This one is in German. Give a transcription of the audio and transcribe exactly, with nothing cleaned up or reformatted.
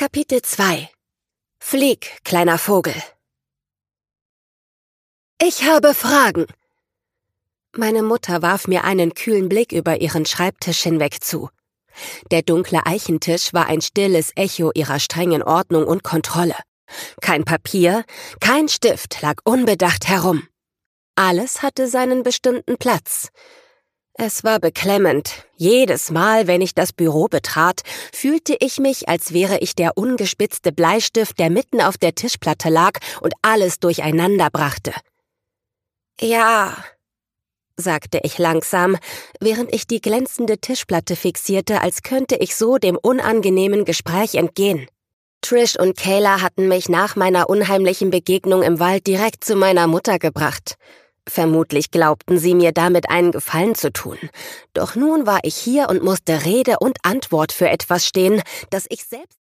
Kapitel zwei. Flieg, kleiner Vogel. Ich habe Fragen. Meine Mutter warf mir einen kühlen Blick über ihren Schreibtisch hinweg zu. Der dunkle Eichentisch war ein stilles Echo ihrer strengen Ordnung und Kontrolle. Kein Papier, kein Stift lag unbedacht herum. Alles hatte seinen bestimmten Platz. Es war beklemmend. Jedes Mal, wenn ich das Büro betrat, fühlte ich mich, als wäre ich der ungespitzte Bleistift, der mitten auf der Tischplatte lag und alles durcheinander brachte. »Ja«, sagte ich langsam, während ich die glänzende Tischplatte fixierte, als könnte ich so dem unangenehmen Gespräch entgehen. Trish und Kayla hatten mich nach meiner unheimlichen Begegnung im Wald direkt zu meiner Mutter gebracht. Vermutlich glaubten sie mir damit einen Gefallen zu tun. Doch nun war ich hier und musste Rede und Antwort für etwas stehen, das ich selbst